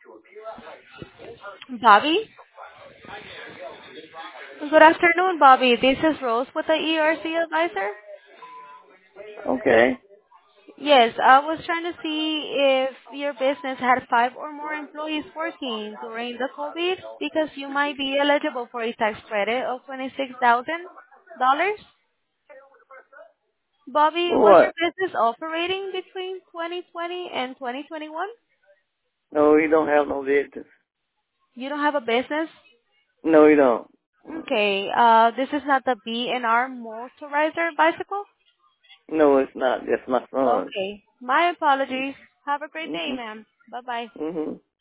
Bobby? Good afternoon, Bobby. This is Rose with the ERC advisor. Okay. Yes, I was trying to see if your business had 5 or more employees working during the COVID because you might be eligible for a tax credit of $26,000. Bobby, For was your what? business operating between 2020 and 2021? No, he don't have no business. You don't have a business? No, he don't. Okay, this is not the B&R motorizer bicycle? No, it's not. That's my son. Okay, my apologies. Have a great day, Mhm. ma'am. Bye-bye. Mhm.